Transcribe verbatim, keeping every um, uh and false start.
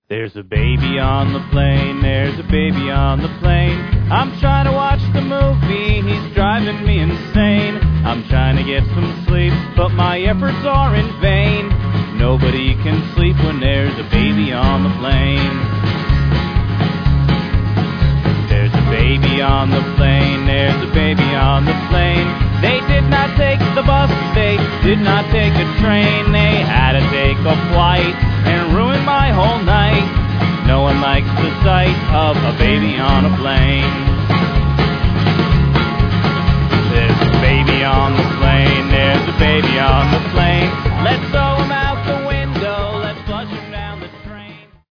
There's a baby on the plane, there's a baby on the plane. I'm trying to watch the movie, he's driving me insane. I'm trying to get some sleep, but my efforts are in vain. Nobody can sleep when there's a baby on the plane. There's a baby on the plane, there's a baby on the plane. They did not take the bus, they did not take a train. They had to take a flight and ruin my whole night. No one likes the sight of a baby on a plane. There's a baby on the plane, there's a baby on the plane. Let's go